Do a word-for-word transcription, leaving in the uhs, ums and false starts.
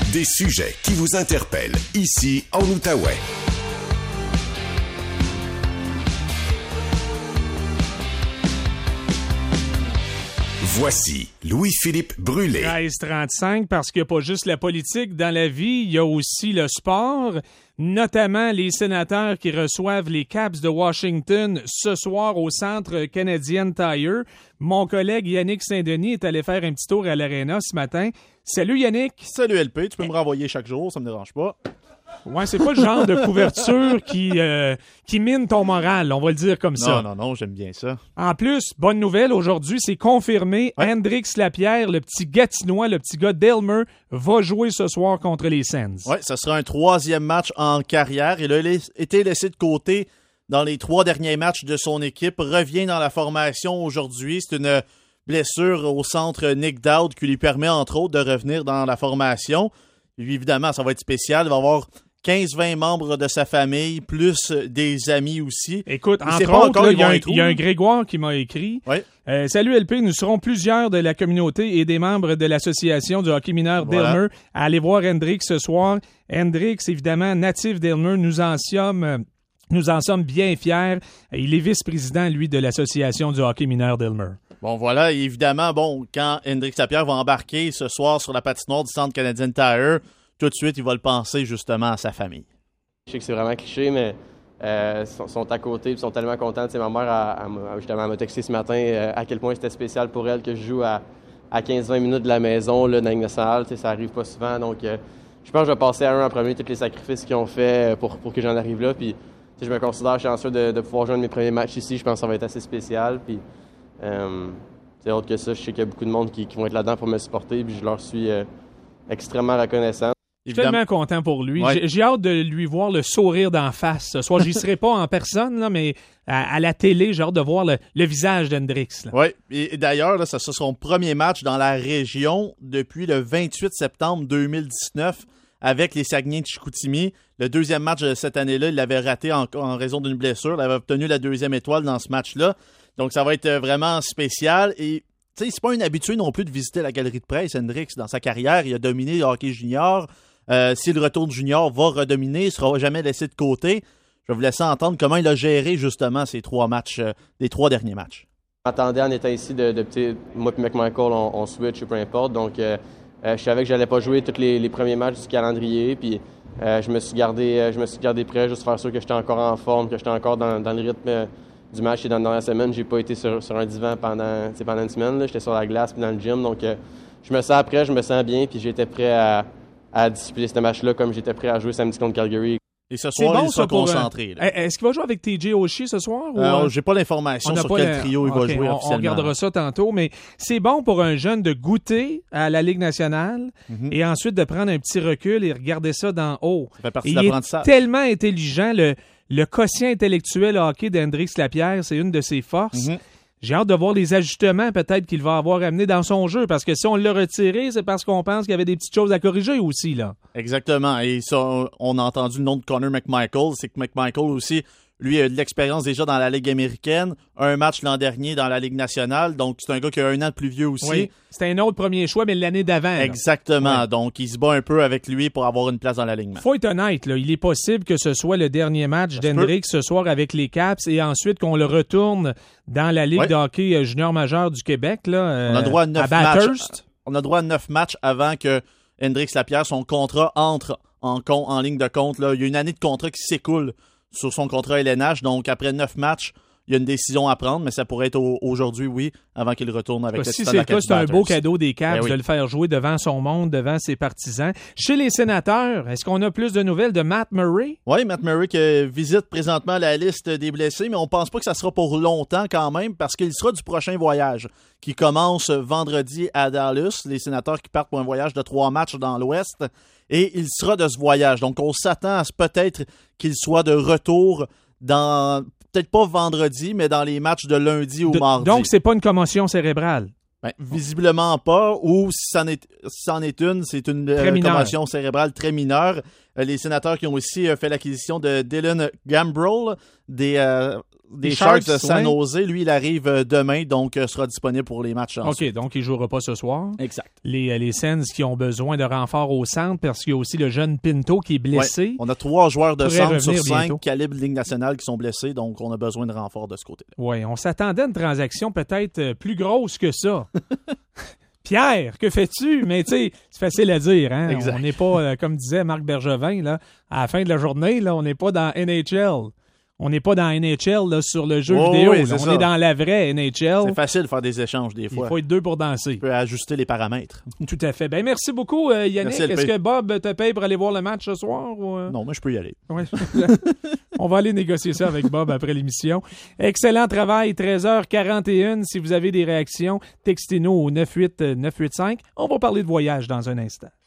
Des sujets qui vous interpellent ici en Outaouais. Voici Louis-Philippe Brûlé. treize trente-cinq, parce qu'il n'y a pas juste la politique dans la vie, il y a aussi le sport, notamment les sénateurs qui reçoivent les Caps de Washington ce soir au Centre Canadian Tire. Mon collègue Yannick Saint-Denis est allé faire un petit tour à l'aréna ce matin. Salut Yannick! Salut L P, tu peux me renvoyer chaque jour, ça me dérange pas. Ouais, c'est pas le genre de couverture qui, euh, qui mine ton moral, on va le dire comme ça. Non, non, non, j'aime bien ça. En plus, bonne nouvelle, aujourd'hui, c'est confirmé, Ouais. Hendrix Lapierre, le petit Gatinois, le petit gars d'Elmer, va jouer ce soir contre les Sens. Oui, ça sera un troisième match en carrière. Il a été laissé de côté dans les trois derniers matchs de son équipe, revient dans la formation aujourd'hui. C'est une blessure au centre Nick Dowd qui lui permet, entre autres, de revenir dans la formation. Lui, évidemment, ça va être spécial. Il va avoir quinze vingt membres de sa famille, plus des amis aussi. Écoute, Il sait entre pas autres, encore là, ils il y, a vont un- être où, il y a un là. Grégoire qui m'a écrit. Ouais. Euh, Salut L P, nous serons plusieurs de la communauté et des membres de l'association du hockey mineur Voilà. d'Elmer à aller voir Hendrix ce soir. Hendrix, évidemment, natif d'Elmer, nous en sommes... euh, Nous en sommes bien fiers. Il est vice-président, lui, de l'association du hockey mineur d'Elmer. Bon, voilà, et évidemment, bon, quand Hendrix Lapierre va embarquer ce soir sur la patinoire du Centre Canadian Tire, tout de suite, il va le penser justement à sa famille. Je sais que c'est vraiment cliché, mais euh, ils sont, sont à côté et sont tellement contents. Tu sais, ma mère, a, a, m'a- justement, elle m'a texté ce matin euh, à quel point c'était spécial pour elle que je joue à, à quinze vingt minutes de la maison, là, dans la Ligue nationale. Tu sais, ça arrive pas souvent. Donc, euh, je pense que je vais passer à eux en premier tous les sacrifices qu'ils ont fait pour, pour que j'en arrive là. Puis, tu sais, je me considère chanceux de, de pouvoir jouer un de mes premiers matchs ici. Je pense que ça va être assez spécial. Puis, euh, tu sais, autre que ça, je sais qu'il y a beaucoup de monde qui, qui vont être là-dedans pour me supporter. Puis, je leur suis euh, extrêmement reconnaissant. Je suis tellement content pour lui. Ouais. J'ai, j'ai hâte de lui voir le sourire d'en face ce soir. J'y serai pas en personne, là, mais à, à la télé, j'ai hâte de voir le, le visage d'Hendrix. là. Oui, et, et d'ailleurs, là, ça sera son premier match dans la région depuis le vingt-huit septembre deux mille dix-neuf avec les Saguenay de Chicoutimi. Le deuxième match de cette année-là, il l'avait raté en, en raison d'une blessure. Il avait obtenu la deuxième étoile dans ce match-là. Donc, ça va être vraiment spécial. Et, tu sais, c'est pas un habitué non plus de visiter la galerie de presse, Hendrix. Dans sa carrière, il a dominé le hockey junior. Euh, si le retour de junior va redominer, il ne sera jamais laissé de côté. Je vais vous laisser entendre comment il a géré justement ces trois matchs, euh, les trois derniers matchs. Je m'attendais en étant ici de, de petit- moi et McMichael, on, on switch ou peu importe. Donc, euh, euh, je savais que j'allais pas jouer tous les, les premiers matchs du calendrier. Puis, euh, je me suis gardé, euh, je me suis gardé prêt, juste faire sûr que j'étais encore en forme, que j'étais encore dans, dans le rythme euh, du match. Et dans la dernière semaine, j'ai pas été sur, sur un divan pendant, tu sais, pendant une semaine. là. J'étais sur la glace puis dans le gym. Donc, euh, je me sens prêt, je me sens bien. Puis, j'étais prêt à, à disputer ce match-là comme j'étais prêt à jouer samedi contre Calgary. Et ce C'est soir, bon, il sera ça, pour, concentré. là. euh, Est-ce qu'il va jouer avec T J Oshie ce soir? ou, Euh, euh, J'ai pas l'information on n'a sur pas quel la- trio il va Ok, jouer on, officiellement. on regardera ça tantôt, mais c'est bon pour un jeune de goûter à la Ligue nationale Mhm. et ensuite de prendre un petit recul et regarder ça d'en haut. Ça fait partie Et de il est l'apprentissage. tellement intelligent. Le, le quotient intellectuel hockey d'Hendrix Lapierre, c'est une de ses forces. Mhm. J'ai hâte de voir les ajustements peut-être qu'il va avoir amenés dans son jeu, parce que si on l'a retiré, c'est parce qu'on pense qu'il y avait des petites choses à corriger aussi, là. Exactement. Et ça, on a entendu le nom de Connor McMichael. C'est que McMichael aussi, lui, a de l'expérience déjà dans la Ligue américaine. Un match l'an dernier dans la Ligue nationale. Donc, c'est un gars qui a un an de plus vieux aussi. Oui. C'était un autre premier choix, mais l'année d'avant. là. Exactement. Ouais. Donc, il se bat un peu avec lui pour avoir une place dans l'alignement. Faut être honnête, là, il est possible que ce soit le dernier match se d'Hendrix ce soir avec les Caps et ensuite qu'on le retourne dans la Ligue Ouais. de hockey euh, junior majeur du Québec. Là, On a euh, droit à neuf à matchs. Bathurst. On a droit à neuf matchs avant que Hendrix Lapierre, son contrat entre en, con- en ligne de compte. Là. Il y a une année de contrat qui s'écoule sur son contrat L N H. Donc, après neuf matchs, il y a une décision à prendre, mais ça pourrait être au- aujourd'hui, oui, avant qu'il retourne avec le Si Titan c'est le cas, Acadie c'est un beau Bathurst. cadeau des Caps Ben oui. de le faire jouer devant son monde, devant ses partisans. Chez les sénateurs, est-ce qu'on a plus de nouvelles de Matt Murray? Oui, Matt Murray qui visite présentement la liste des blessés, mais on pense pas que ça sera pour longtemps quand même, parce qu'il sera du prochain voyage qui commence vendredi à Dallas. Les sénateurs qui partent pour un voyage de trois matchs dans l'Ouest, et il sera de ce voyage. Donc, on s'attend à ce peut-être qu'il soit de retour dans, peut-être pas vendredi, mais dans les matchs de lundi ou De- mardi. donc, c'est pas une commotion cérébrale. Ben, visiblement pas, ou si c'en est, si c'en est une, c'est une Très euh, mineure. commotion cérébrale très mineure. Euh, les sénateurs qui ont aussi euh, fait l'acquisition de Dylan Gambrell des euh, des Les Sharks, Sharks, de San ouais. Jose. Lui, il arrive euh, demain, donc euh, sera disponible pour les matchs ensuite. OK, donc il ne jouera pas ce soir. Exact. Les, euh, les Sens qui ont besoin de renfort au centre parce qu'il y a aussi le jeune Pinto qui est blessé. Ouais. On a trois joueurs de Pourrait centre sur revenir cinq bientôt. calibres de Ligue nationale qui sont blessés, donc on a besoin de renfort de ce côté-là. Oui, on s'attendait à une transaction peut-être euh, plus grosse que ça. Pierre, que fais-tu? Mais tu sais, c'est facile à dire. Hein? Exact. On n'est pas, euh, comme disait Marc Bergevin, là, à la fin de la journée, là, on n'est pas dans N H L. On n'est pas dans N H L là, sur le jeu Oh, vidéo. oui, là. c'est on ça. est dans la vraie N H L. C'est facile de faire des échanges des Il fois. faut être deux pour danser. Tu peux ajuster les paramètres. Tout à fait. Ben merci beaucoup, euh, Yannick. Merci, L P. Est-ce que Bob te paye pour aller voir le match ce soir? Ou, euh? Non, mais je peux y aller. Ouais. On va aller négocier ça avec Bob après l'émission. Excellent travail, treize heures quarante et une. Si vous avez des réactions, textez-nous au neuf huit neuf huit cinq. On va parler de voyage dans un instant.